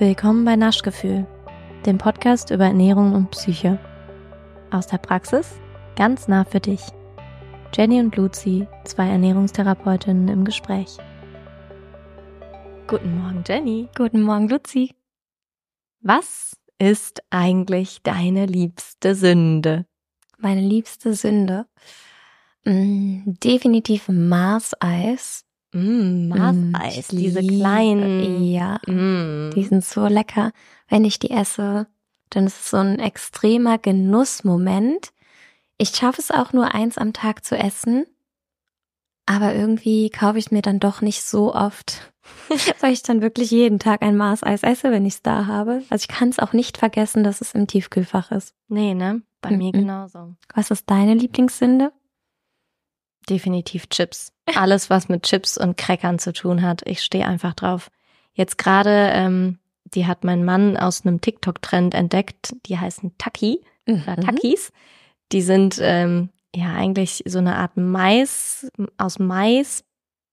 Willkommen bei Naschgefühl, dem Podcast über Ernährung und Psyche. Aus der Praxis, ganz nah für dich. Jenny und Luzi, zwei Ernährungstherapeutinnen im Gespräch. Guten Morgen, Jenny. Guten Morgen, Luzi. Was ist eigentlich deine liebste Sünde? Meine liebste Sünde? Definitiv Mars-Eis. Mars-Eis, diese kleinen. Ja, die sind so lecker. Wenn ich die esse, dann ist es so ein extremer Genussmoment. Ich schaffe es auch nur 1 am Tag zu essen, aber irgendwie kaufe ich mir dann doch nicht so oft, weil ich dann wirklich jeden Tag ein Mars-Eis esse, wenn ich es da habe. Also ich kann es auch nicht vergessen, dass es im Tiefkühlfach ist. Nee, ne? Bei mir genauso. Was ist deine Lieblingssünde? Definitiv Chips. Alles, was mit Chips und Crackern zu tun hat. Ich stehe einfach drauf. Jetzt gerade, die hat mein Mann aus einem TikTok-Trend entdeckt. Die heißen Taki oder Takis. Die sind eigentlich so eine Art Mais aus Mais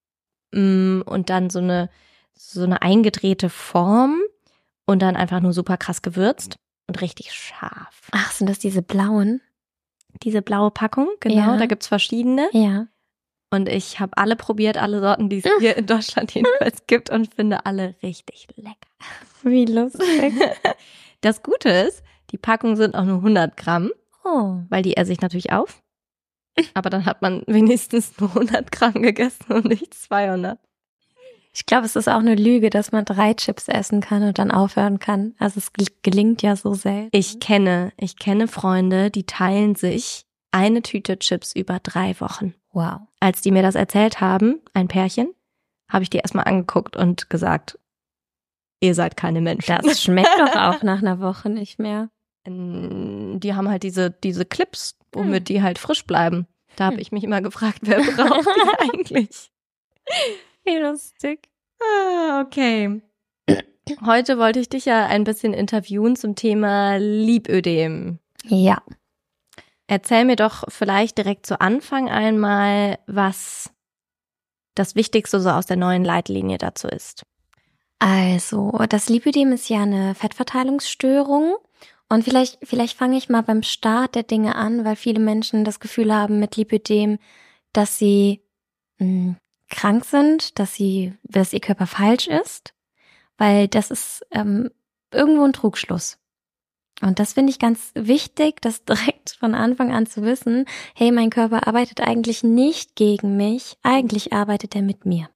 und dann so eine eingedrehte Form und dann einfach nur super krass gewürzt und richtig scharf. Ach, sind das diese blauen? Diese blaue Packung, genau, Ja. Da gibt's verschiedene. Ja. Und ich habe alle probiert, alle Sorten, die es hier in Deutschland jedenfalls gibt und finde alle richtig lecker. Wie lustig. Das Gute ist, die Packungen sind auch nur 100 Gramm, weil die esse ich natürlich auf. Aber dann hat man wenigstens nur 100 Gramm gegessen und nicht 200. Ich glaube, es ist auch eine Lüge, dass man 3 Chips essen kann und dann aufhören kann. Also es gelingt ja so selten. Ich kenne Freunde, die teilen sich eine Tüte Chips über 3 Wochen. Wow. Als die mir das erzählt haben, ein Pärchen, habe ich die erstmal angeguckt und gesagt, ihr seid keine Menschen. Das schmeckt doch auch nach einer Woche nicht mehr. Die haben halt diese Clips, womit die halt frisch bleiben. Da habe ich mich immer gefragt, wer braucht die eigentlich? Wie lustig. Okay. Heute wollte ich dich ja ein bisschen interviewen zum Thema Lipödem. Ja. Erzähl mir doch vielleicht direkt zu Anfang einmal, was das Wichtigste so aus der neuen Leitlinie dazu ist. Also, das Lipödem ist ja eine Fettverteilungsstörung. Und vielleicht fange ich mal beim Start der Dinge an, weil viele Menschen das Gefühl haben mit Lipödem, dass sie krank sind, dass ihr Körper falsch ist, weil das ist irgendwo ein Trugschluss. Und das finde ich ganz wichtig, das direkt von Anfang an zu wissen, hey, mein Körper arbeitet eigentlich nicht gegen mich, eigentlich arbeitet er mit mir.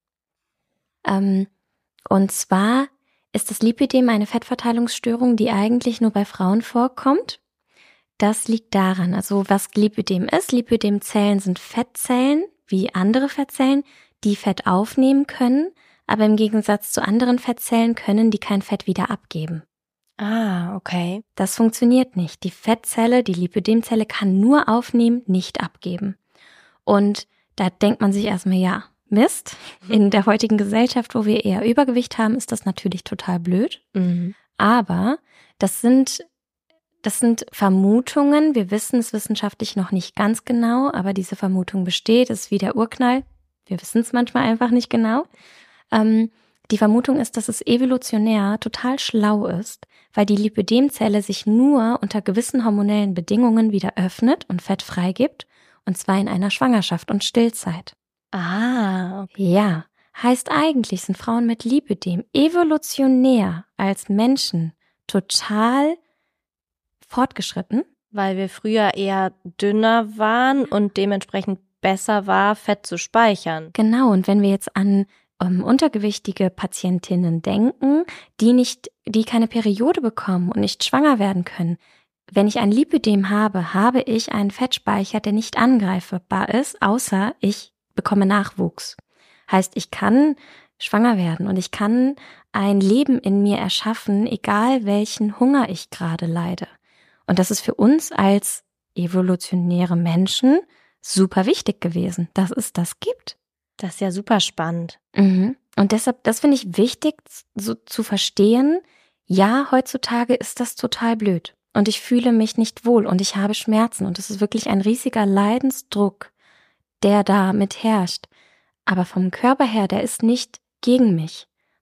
Und zwar ist das Lipödem eine Fettverteilungsstörung, die eigentlich nur bei Frauen vorkommt. Das liegt daran, also was Lipödem ist. Lipödemzellen sind Fettzellen, wie andere Fettzellen, die Fett aufnehmen können, aber im Gegensatz zu anderen Fettzellen können die kein Fett wieder abgeben. Ah, okay. Das funktioniert nicht. Die Fettzelle, die Lipödemzelle kann nur aufnehmen, nicht abgeben. Und da denkt man sich erstmal, ja, Mist. In der heutigen Gesellschaft, wo wir eher Übergewicht haben, ist das natürlich total blöd. Aber das sind Vermutungen. Wir wissen es wissenschaftlich noch nicht ganz genau, aber diese Vermutung besteht. Es ist wie der Urknall. Wir wissen es manchmal einfach nicht genau. Die Vermutung ist, dass es evolutionär total schlau ist, weil die Lipödemzelle sich nur unter gewissen hormonellen Bedingungen wieder öffnet und Fett freigibt, und zwar in einer Schwangerschaft und Stillzeit. Ah, okay. Ja, heißt eigentlich sind Frauen mit Lipödem evolutionär als Menschen total fortgeschritten. Weil wir früher eher dünner waren und dementsprechend besser war, Fett zu speichern. Genau, und wenn wir jetzt an untergewichtige Patientinnen denken, die keine Periode bekommen und nicht schwanger werden können. Wenn ich ein Lipödem habe ich einen Fettspeicher, der nicht angreifbar ist, außer ich bekomme Nachwuchs. Heißt, ich kann schwanger werden und ich kann ein Leben in mir erschaffen, egal welchen Hunger ich gerade leide. Und das ist für uns als evolutionäre Menschen super wichtig gewesen, dass es das gibt. Das ist ja super spannend. Und deshalb, das finde ich wichtig so zu verstehen, ja, heutzutage ist das total blöd und ich fühle mich nicht wohl und ich habe Schmerzen und es ist wirklich ein riesiger Leidensdruck, der da mit herrscht. Aber vom Körper her, der ist nicht gegen mich,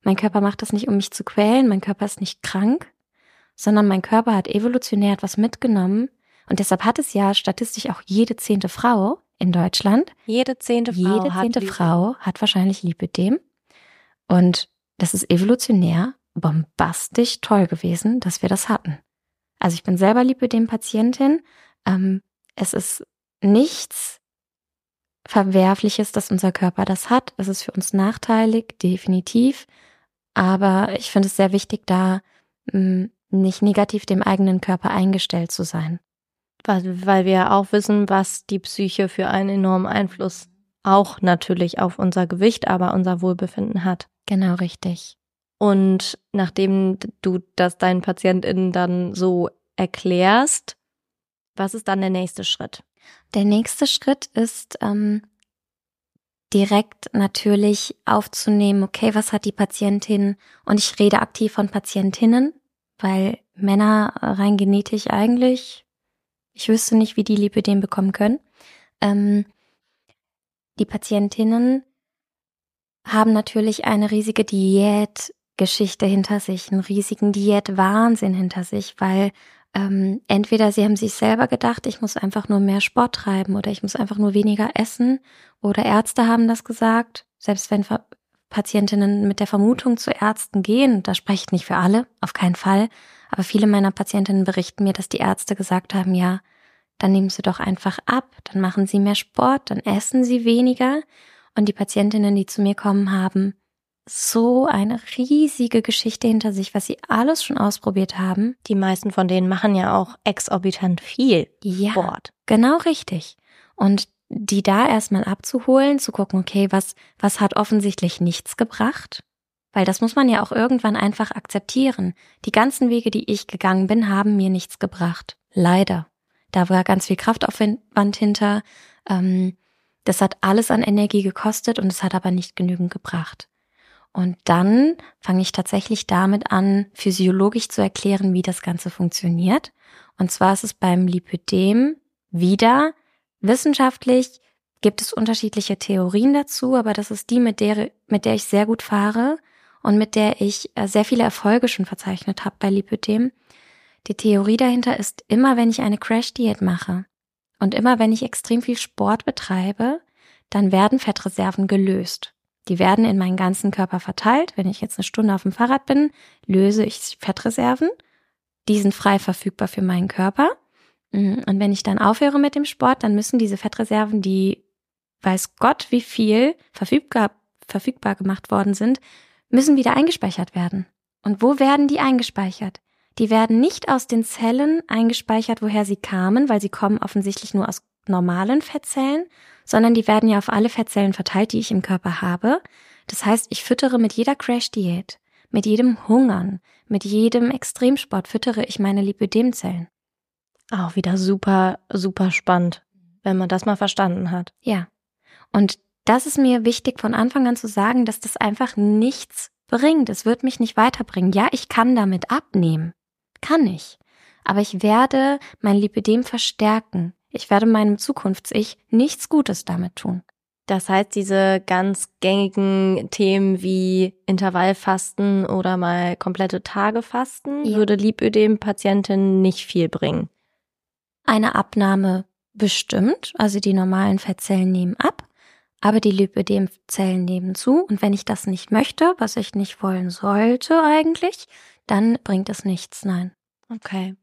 Mein Körper macht das nicht, um mich zu quälen. Mein Körper ist nicht krank, sondern mein Körper hat evolutionär etwas mitgenommen. Und deshalb hat es ja statistisch auch jede 10. Frau in Deutschland. Jede 10. Frau hat wahrscheinlich Lipödem. Und das ist evolutionär bombastisch toll gewesen, dass wir das hatten. Also ich bin selber Lipödem-Patientin. Es ist nichts Verwerfliches, dass unser Körper das hat. Es ist für uns nachteilig, definitiv. Aber ich finde es sehr wichtig, da nicht negativ dem eigenen Körper eingestellt zu sein. Weil wir auch wissen, was die Psyche für einen enormen Einfluss auch natürlich auf unser Gewicht, aber unser Wohlbefinden hat. Genau, richtig. Und nachdem du das deinen PatientInnen dann so erklärst, was ist dann der nächste Schritt? Der nächste Schritt ist direkt natürlich aufzunehmen, okay, was hat die Patientin? Und ich rede aktiv von Patientinnen, weil Männer rein genetisch eigentlich, ich wüsste nicht, wie die Lipödem bekommen können. Die Patientinnen haben natürlich eine riesige Diätgeschichte hinter sich, einen riesigen Diätwahnsinn hinter sich, weil entweder sie haben sich selber gedacht, ich muss einfach nur mehr Sport treiben oder ich muss einfach nur weniger essen, oder Ärzte haben das gesagt, selbst wenn Patientinnen mit der Vermutung zu Ärzten gehen, da spreche ich nicht für alle, auf keinen Fall, aber viele meiner Patientinnen berichten mir, dass die Ärzte gesagt haben, ja, dann nehmen Sie doch einfach ab, dann machen Sie mehr Sport, dann essen Sie weniger. Und die Patientinnen, die zu mir kommen, haben so eine riesige Geschichte hinter sich, was sie alles schon ausprobiert haben. Die meisten von denen machen ja auch exorbitant viel Sport. Genau richtig. Und die da erstmal abzuholen, zu gucken, okay, was hat offensichtlich nichts gebracht? Weil das muss man ja auch irgendwann einfach akzeptieren. Die ganzen Wege, die ich gegangen bin, haben mir nichts gebracht. Leider. Da war ganz viel Kraftaufwand hinter. Das hat alles an Energie gekostet und es hat aber nicht genügend gebracht. Und dann fange ich tatsächlich damit an, physiologisch zu erklären, wie das Ganze funktioniert. Und zwar ist es beim Lipödem wieder wissenschaftlich, gibt es unterschiedliche Theorien dazu, aber das ist die, mit der ich sehr gut fahre und mit der ich sehr viele Erfolge schon verzeichnet habe bei Lipödem. Die Theorie dahinter ist, immer wenn ich eine Crash-Diät mache und immer wenn ich extrem viel Sport betreibe, dann werden Fettreserven gelöst. Die werden in meinen ganzen Körper verteilt. Wenn ich jetzt eine Stunde auf dem Fahrrad bin, löse ich Fettreserven. Die sind frei verfügbar für meinen Körper. Und wenn ich dann aufhöre mit dem Sport, dann müssen diese Fettreserven, die weiß Gott wie viel verfügbar gemacht worden sind, müssen wieder eingespeichert werden. Und wo werden die eingespeichert? Die werden nicht aus den Zellen eingespeichert, woher sie kamen, weil sie kommen offensichtlich nur aus normalen Fettzellen, sondern die werden ja auf alle Fettzellen verteilt, die ich im Körper habe. Das heißt, ich füttere mit jeder Crash-Diät, mit jedem Hungern, mit jedem Extremsport füttere ich meine Lipödemzellen. Auch wieder super, super spannend, wenn man das mal verstanden hat. Ja, und das ist mir wichtig von Anfang an zu sagen, dass das einfach nichts bringt. Es wird mich nicht weiterbringen. Ja, ich kann damit abnehmen. Kann ich. Aber ich werde mein Lipödem verstärken. Ich werde meinem Zukunfts-Ich nichts Gutes damit tun. Das heißt, diese ganz gängigen Themen wie Intervallfasten oder mal komplette Tage fasten, würde Lipödem-Patientinnen nicht viel bringen. Eine Abnahme bestimmt, also die normalen Fettzellen nehmen ab, aber die Lipödemzellen nehmen zu. Und wenn ich das nicht möchte, was ich nicht wollen sollte eigentlich, dann bringt es nichts, nein. Okay.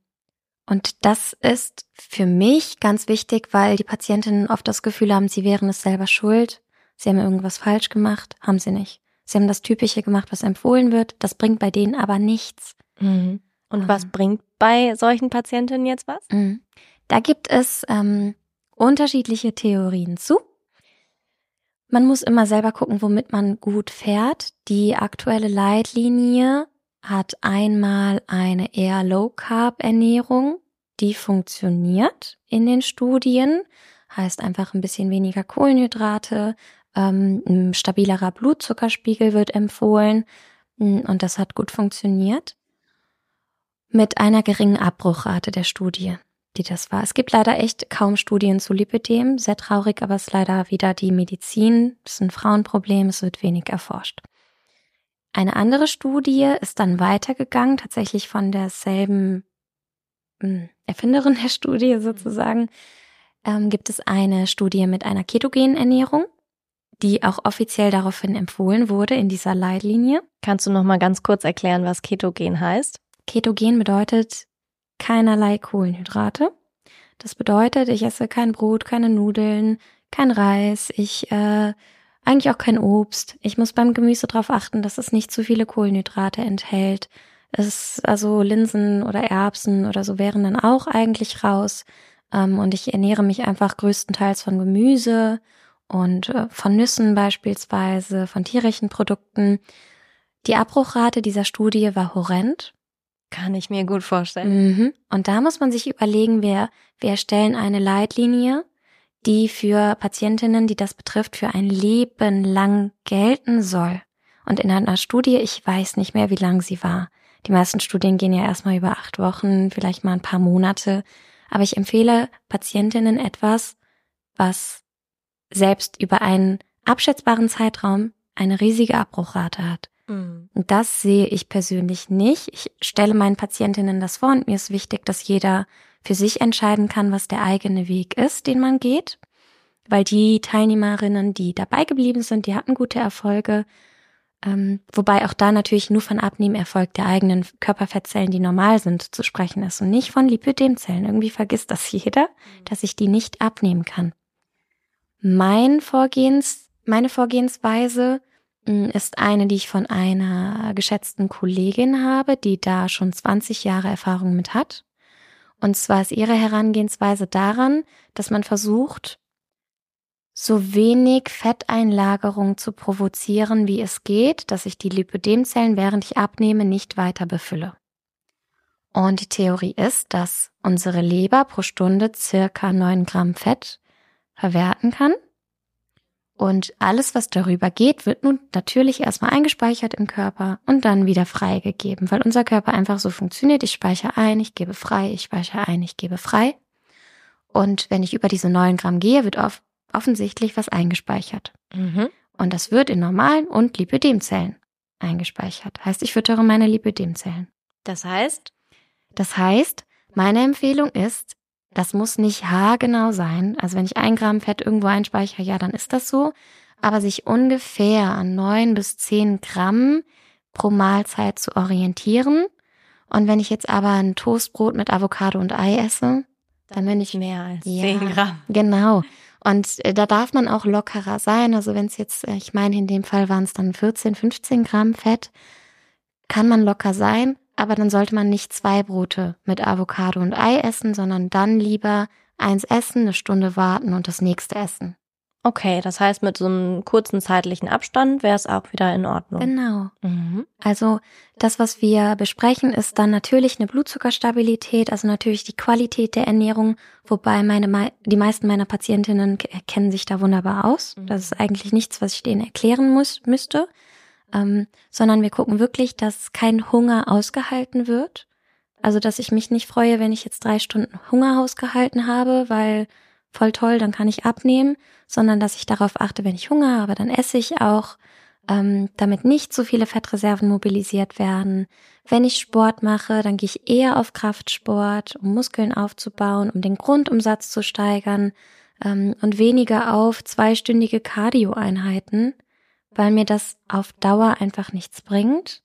Und das ist für mich ganz wichtig, weil die Patientinnen oft das Gefühl haben, sie wären es selber schuld. Sie haben irgendwas falsch gemacht, haben sie nicht. Sie haben das Typische gemacht, was empfohlen wird. Das bringt bei denen aber nichts. Mhm. Und was bringt bei solchen Patientinnen jetzt was? Da gibt es unterschiedliche Theorien zu. Man muss immer selber gucken, womit man gut fährt. Die aktuelle Leitlinie hat einmal eine eher Low-Carb-Ernährung, die funktioniert in den Studien, heißt einfach ein bisschen weniger Kohlenhydrate, ein stabilerer Blutzuckerspiegel wird empfohlen und das hat gut funktioniert. Mit einer geringen Abbruchrate der Studie, die das war. Es gibt leider echt kaum Studien zu Lipödem, sehr traurig, aber es ist leider wieder die Medizin, das ist ein Frauenproblem, es wird wenig erforscht. Eine andere Studie ist dann weitergegangen, tatsächlich von derselben Erfinderin der Studie sozusagen, gibt es eine Studie mit einer ketogenen Ernährung, die auch offiziell daraufhin empfohlen wurde in dieser Leitlinie. Kannst du noch mal ganz kurz erklären, was ketogen heißt? Ketogen bedeutet keinerlei Kohlenhydrate. Das bedeutet, ich esse kein Brot, keine Nudeln, kein Reis, eigentlich auch kein Obst. Ich muss beim Gemüse darauf achten, dass es nicht zu viele Kohlenhydrate enthält. Also Linsen oder Erbsen oder so wären dann auch eigentlich raus. Und ich ernähre mich einfach größtenteils von Gemüse und von Nüssen beispielsweise, von tierischen Produkten. Die Abbruchrate dieser Studie war horrend. Kann ich mir gut vorstellen. Und da muss man sich überlegen, wir erstellen eine Leitlinie, die für Patientinnen, die das betrifft, für ein Leben lang gelten soll. Und in einer Studie, ich weiß nicht mehr, wie lang sie war. Die meisten Studien gehen ja erstmal über 8 Wochen, vielleicht mal ein paar Monate. Aber ich empfehle Patientinnen etwas, was selbst über einen abschätzbaren Zeitraum eine riesige Abbruchrate hat. Und das sehe ich persönlich nicht. Ich stelle meinen Patientinnen das vor und mir ist wichtig, dass jeder für sich entscheiden kann, was der eigene Weg ist, den man geht. Weil die Teilnehmerinnen, die dabei geblieben sind, die hatten gute Erfolge. Wobei auch da natürlich nur von Abnehmerfolg der eigenen Körperfettzellen, die normal sind, zu sprechen ist und nicht von Lipödemzellen. Irgendwie vergisst das jeder, dass ich die nicht abnehmen kann. Meine Vorgehensweise ist eine, die ich von einer geschätzten Kollegin habe, die da schon 20 Jahre Erfahrung mit hat. Und zwar ist ihre Herangehensweise daran, dass man versucht, so wenig Fetteinlagerung zu provozieren, wie es geht, dass ich die Lipödemzellen, während ich abnehme, nicht weiter befülle. Und die Theorie ist, dass unsere Leber pro Stunde circa 9 Gramm Fett verwerten kann. Und alles, was darüber geht, wird nun natürlich erstmal eingespeichert im Körper und dann wieder freigegeben, weil unser Körper einfach so funktioniert. Ich speichere ein, ich gebe frei, ich speichere ein, ich gebe frei. Und wenn ich über diese 9 Gramm gehe, wird offensichtlich was eingespeichert. Und das wird in normalen und Lipödemzellen eingespeichert. Heißt, ich füttere meine Lipödemzellen. Das heißt, meine Empfehlung ist, das muss nicht haargenau sein. Also wenn ich 1 Gramm Fett irgendwo einspeichere, ja, dann ist das so. Aber sich ungefähr an 9 bis 10 Gramm pro Mahlzeit zu orientieren. Und wenn ich jetzt aber ein Toastbrot mit Avocado und Ei esse, dann bin ich mehr als 10 Gramm. Genau. Und da darf man auch lockerer sein. Also wenn es jetzt, ich meine, in dem Fall waren es dann 14, 15 Gramm Fett, kann man locker sein. Aber dann sollte man nicht 2 Brote mit Avocado und Ei essen, sondern dann lieber 1 essen, 1 Stunde warten und das nächste essen. Okay, das heißt, mit so einem kurzen zeitlichen Abstand wäre es auch wieder in Ordnung. Genau. Also das, was wir besprechen, ist dann natürlich eine Blutzuckerstabilität, also natürlich die Qualität der Ernährung, wobei die meisten meiner Patientinnen kennen sich da wunderbar aus. Das ist eigentlich nichts, was ich denen erklären müsste. Sondern wir gucken wirklich, dass kein Hunger ausgehalten wird. Also, dass ich mich nicht freue, wenn ich jetzt 3 Stunden Hunger ausgehalten habe, weil voll toll, dann kann ich abnehmen, sondern dass ich darauf achte, wenn ich Hunger habe, dann esse ich auch, damit nicht so viele Fettreserven mobilisiert werden. Wenn ich Sport mache, dann gehe ich eher auf Kraftsport, um Muskeln aufzubauen, um den Grundumsatz zu steigern, und weniger auf 2-stündige Cardio-Einheiten, weil mir das auf Dauer einfach nichts bringt.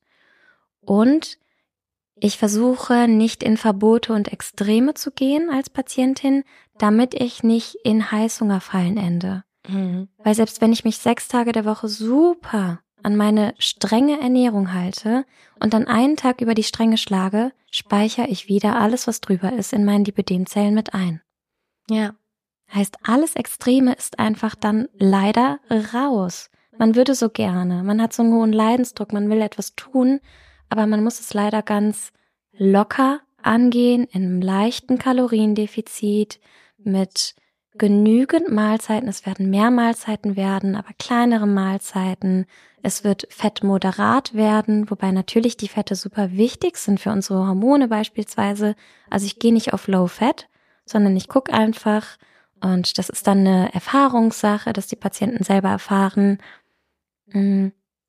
Und ich versuche nicht in Verbote und Extreme zu gehen als Patientin, damit ich nicht in Heißhungerfallen ende. Weil selbst wenn ich mich 6 Tage der Woche super an meine strenge Ernährung halte und dann einen Tag über die Stränge schlage, speichere ich wieder alles, was drüber ist, in meinen Lipödemzellen mit ein. Ja. Heißt, alles Extreme ist einfach dann leider raus. Man würde so gerne, man hat so einen hohen Leidensdruck, man will etwas tun, aber man muss es leider ganz locker angehen, in einem leichten Kaloriendefizit, mit genügend Mahlzeiten. Es werden mehr Mahlzeiten werden, aber kleinere Mahlzeiten. Es wird fettmoderat werden, wobei natürlich die Fette super wichtig sind für unsere Hormone beispielsweise. Also ich gehe nicht auf Low Fat, sondern ich gucke einfach, und das ist dann eine Erfahrungssache, dass die Patienten selber erfahren,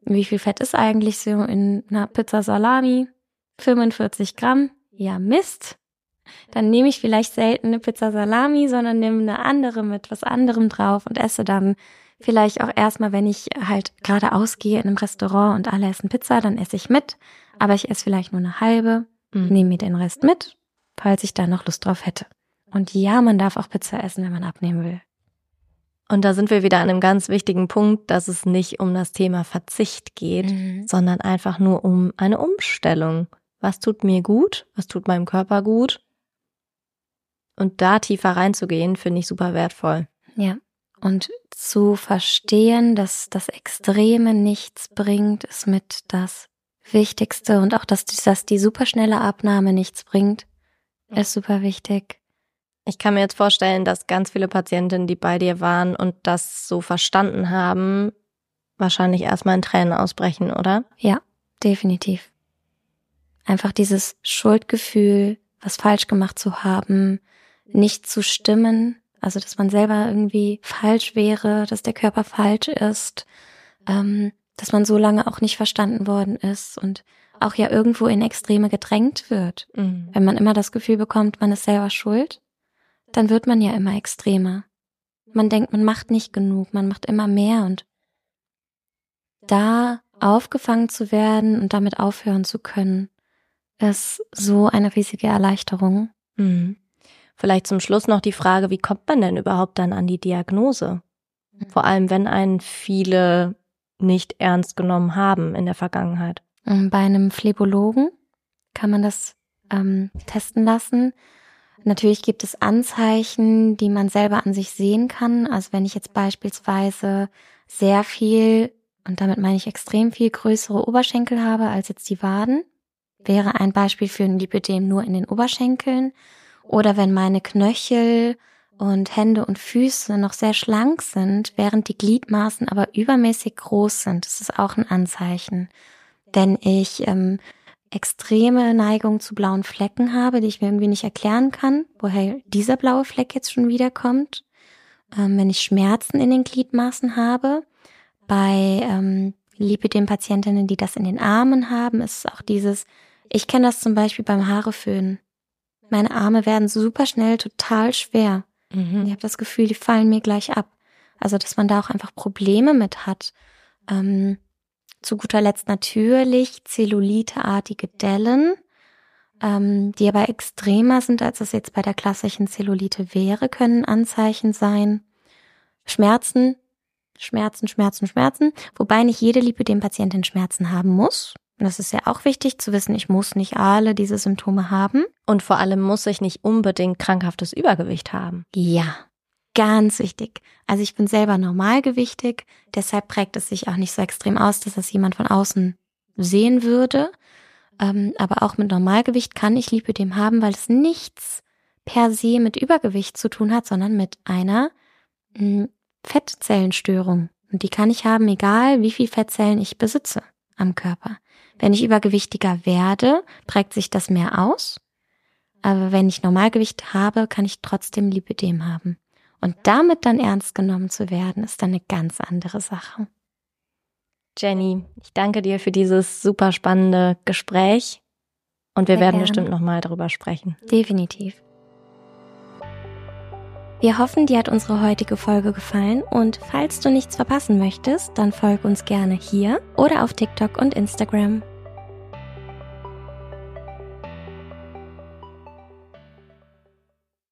wie viel Fett ist eigentlich so in einer Pizza Salami? 45 Gramm. Ja, Mist. Dann nehme ich vielleicht selten eine Pizza Salami, sondern nehme eine andere mit was anderem drauf und esse dann vielleicht auch erstmal, wenn ich halt gerade ausgehe in einem Restaurant und alle essen Pizza, dann esse ich mit. Aber ich esse vielleicht nur eine halbe, nehme mir den Rest mit, falls ich da noch Lust drauf hätte. Und ja, man darf auch Pizza essen, wenn man abnehmen will. Und da sind wir wieder an einem ganz wichtigen Punkt, dass es nicht um das Thema Verzicht geht, sondern einfach nur um eine Umstellung. Was tut mir gut? Was tut meinem Körper gut? Und da tiefer reinzugehen, finde ich super wertvoll. Ja, und zu verstehen, dass das Extreme nichts bringt, ist mit das Wichtigste. Und auch, dass die superschnelle Abnahme nichts bringt, ist super wichtig. Ich kann mir jetzt vorstellen, dass ganz viele Patientinnen, die bei dir waren und das so verstanden haben, wahrscheinlich erstmal in Tränen ausbrechen, oder? Ja, definitiv. Einfach dieses Schuldgefühl, was falsch gemacht zu haben, nicht zu stimmen, also dass man selber irgendwie falsch wäre, dass der Körper falsch ist, dass man so lange auch nicht verstanden worden ist und auch ja irgendwo in Extreme gedrängt wird. Wenn man immer das Gefühl bekommt, man ist selber schuld, dann wird man ja immer extremer. Man denkt, man macht nicht genug, man macht immer mehr und da aufgefangen zu werden und damit aufhören zu können, ist so eine riesige Erleichterung. Vielleicht zum Schluss noch die Frage, wie kommt man denn überhaupt dann an die Diagnose? Vor allem, wenn einen viele nicht ernst genommen haben in der Vergangenheit. Bei einem Phlebologen kann man das testen lassen. Natürlich gibt es Anzeichen, die man selber an sich sehen kann. Also wenn ich jetzt beispielsweise sehr viel, und damit meine ich extrem viel größere Oberschenkel habe als jetzt die Waden, wäre ein Beispiel für ein Lipödem nur in den Oberschenkeln. Oder wenn meine Knöchel und Hände und Füße noch sehr schlank sind, während die Gliedmaßen aber übermäßig groß sind. Das ist auch ein Anzeichen. Wenn ich extreme Neigung zu blauen Flecken habe, die ich mir irgendwie nicht erklären kann, woher dieser blaue Fleck jetzt schon wieder kommt. Wenn ich Schmerzen in den Gliedmaßen habe, bei Lipödem-Patientinnen, die das in den Armen haben, ist es auch dieses, ich kenne das zum Beispiel beim Haareföhnen. Meine Arme werden super schnell total schwer. Ich habe das Gefühl, die fallen mir gleich ab. Also, dass man da auch einfach Probleme mit hat. Zu guter Letzt natürlich zelluliteartige Dellen, die aber extremer sind, als das jetzt bei der klassischen Zellulite wäre, können Anzeichen sein. Schmerzen, wobei nicht jede Lipödem-Patientin Schmerzen haben muss. Und das ist ja auch wichtig zu wissen, ich muss nicht alle diese Symptome haben. Und vor allem muss ich nicht unbedingt krankhaftes Übergewicht haben. Ja, ganz wichtig. Also ich bin selber normalgewichtig, deshalb prägt es sich auch nicht so extrem aus, dass das jemand von außen sehen würde. Aber auch mit Normalgewicht kann ich Lipödem haben, weil es nichts per se mit Übergewicht zu tun hat, sondern mit einer Fettzellenstörung. Und die kann ich haben, egal wie viel Fettzellen ich besitze am Körper. Wenn ich übergewichtiger werde, prägt sich das mehr aus. Aber wenn ich Normalgewicht habe, kann ich trotzdem Lipödem haben. Und damit dann ernst genommen zu werden, ist dann eine ganz andere Sache. Jenny, ich danke dir für dieses super spannende Gespräch. Und wir werden bestimmt nochmal darüber sprechen. Definitiv. Wir hoffen, dir hat unsere heutige Folge gefallen und falls du nichts verpassen möchtest, dann folg uns gerne hier oder auf TikTok und Instagram.